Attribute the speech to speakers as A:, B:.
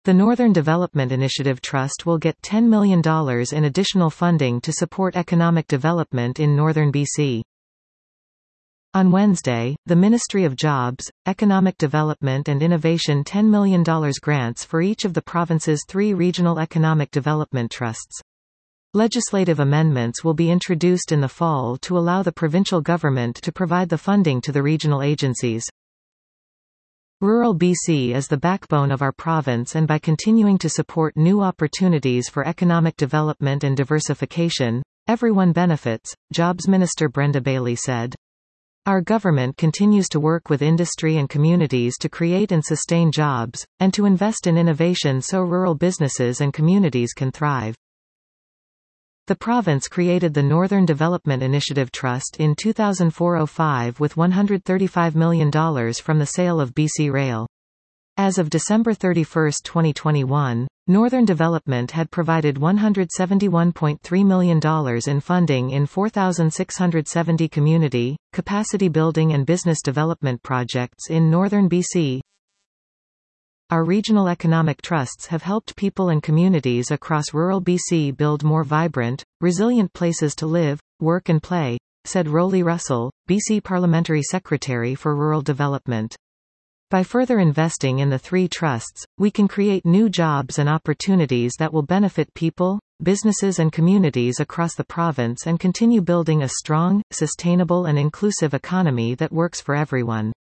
A: The Northern Development Initiative Trust will get $10 million in additional funding to support economic development in northern BC. On Wednesday, the Ministry of Jobs, Economic Development and Innovation $10 million grants for each of the province's 3 regional economic development trusts. Legislative amendments will be introduced in the fall to allow the provincial government to provide the funding to the regional agencies. Rural BC is the backbone of our province, and by continuing to support new opportunities for economic development and diversification, everyone benefits, Jobs Minister Brenda Bailey said. Our government continues to work with industry and communities to create and sustain jobs, and to invest in innovation so rural businesses and communities can thrive. The province created the Northern Development Initiative Trust in 2004-05 with $135 million from the sale of BC Rail. As of December 31, 2021, Northern Development had provided $171.3 million in funding in 4,670 community, capacity building and business development projects in northern BC. Our regional economic trusts have helped people and communities across rural BC build more vibrant, resilient places to live, work and play, said Roly Russell, BC Parliamentary Secretary for Rural Development. By further investing in the 3 trusts, we can create new jobs and opportunities that will benefit people, businesses and communities across the province and continue building a strong, sustainable and inclusive economy that works for everyone.